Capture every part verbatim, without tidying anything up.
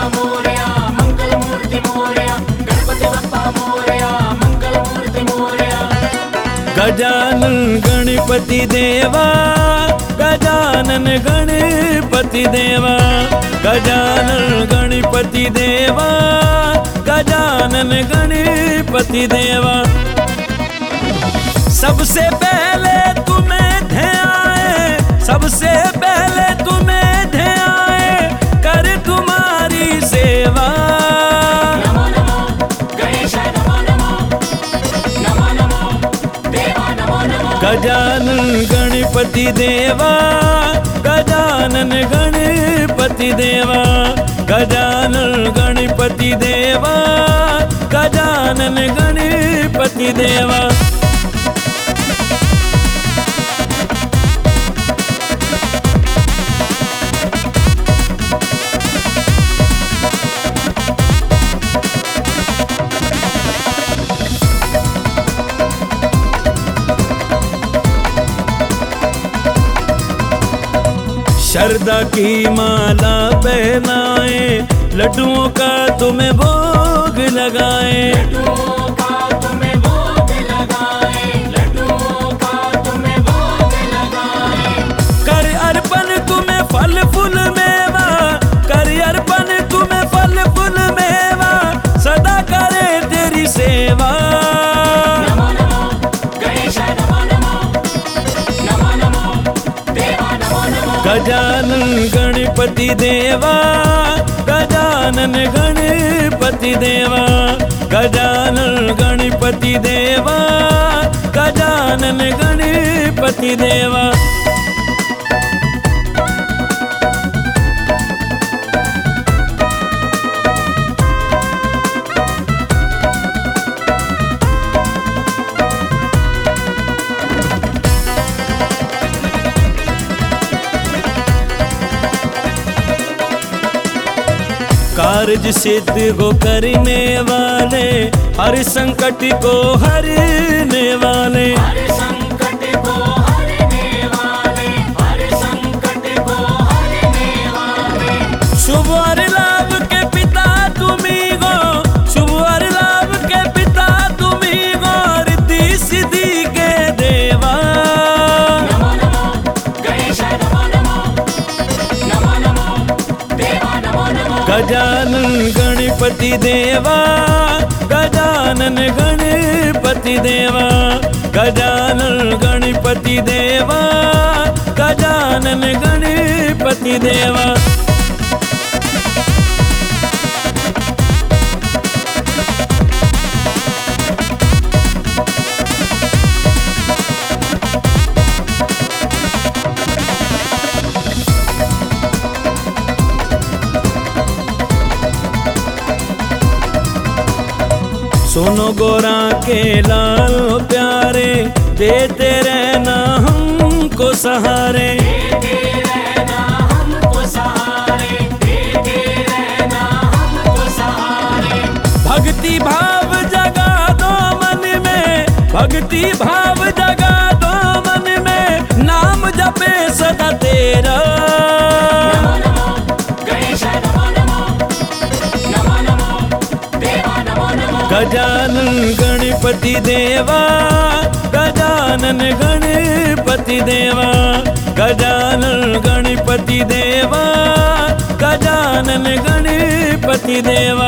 मोरया, मंगल मूर्ति मोरया, गणपति बप्पा मोरया, मंगल मूर्ति मोरया। गजानन गणपति देवा, गजानन गणपति देवा, गजानन गणपति देवा, गजानन गणपति देवा। सबसे पहले तुम्हें ध्याए, सबसे पहले तुम्हें ध्याए, कर तुम्हारी सेवा। नमो नमो गणेश नमो नमो, नमो नमो देवा नमो नमो। गजानन गणपति देवा, गजानन गणपति देवा, गजानन गणपति देवा, गजानन गणपति देवा। शारदा की माला पहनाए, लड्डुओं का तुम्हें भोग लगाए, लड्डुओं का तुम्हें भोग लगाए, लड्डुओं का तुम्हें भोग लगाए। कर अर्पण तुम्हें फल फूल मेवा, कर अर्पण तुम्हें फल फूल मेवा, सदा करे तेरी सेवा। नमो नमो गणेश नमो नमो, नमो नमो देवा नमो नमो। गजानन गणपति देवा, गजानन गणपति देवा, गजानन गणपति देवा, गजानन गणपति देवा। कार्य सिद्ध को करने वाले, हर संकट को हरने वाले, हर संकट को हरने वाले, हर संकट को हरने वाले। शुभ और लाभ के पिता तुम्ही गो, शुभ और लाभ के पिता तुम्ही गो, रिद्धि सिद्धि के देवा। नमो नमो गणेश नमो नमो, नमो नमो देवा नमो नमो। गजानन गणपति देवा, गजानन गणपति देवा, गजानन गणपति देवा, गजानन गणपति देवा। सुनो गोरा के लाल प्यारे, देते रहना हमको सहारे, देते रहना हमको सहारे, देते रहना हमको सहारे। भक्ति भाव जगा दो मन में, भक्ति भाव जगा दो मन में, नाम जपे सदा तेरा। नमो नमो गणेश नमो नमो, नमो नमो देवा नमो नमो। गजानन गणपति देवा, गजानन गणपति देवा, गजानन गणपति देवा, गजानन गणपति देवा।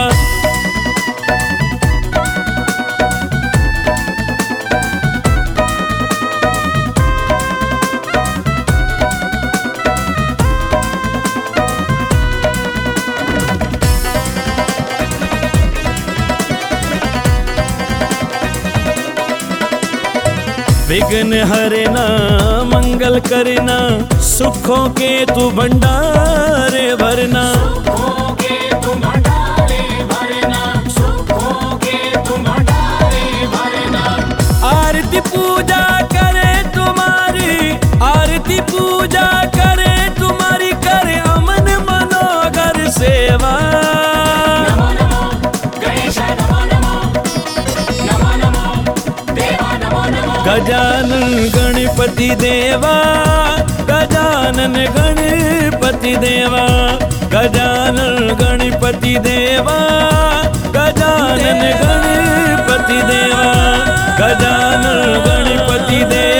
विघ्न हरना मंगल करना, सुखों के तू भंडारे भरना, सुखों के तू भंडारे भरना, सुखों के तू भंडारे भरना। आरती पूजा करे तुम्हारी, आरती पूजा करे तुम्हारी, करे अमन मनोगर सेवा। नमो नमो गणेश नमो नमो, नमो नमो देवा नमो नमो। गजानन गणपति देवा, गजानन गणपति देवा, गजानन गणपति देवा गजानन गणपति देवा गजानन गणपति देवा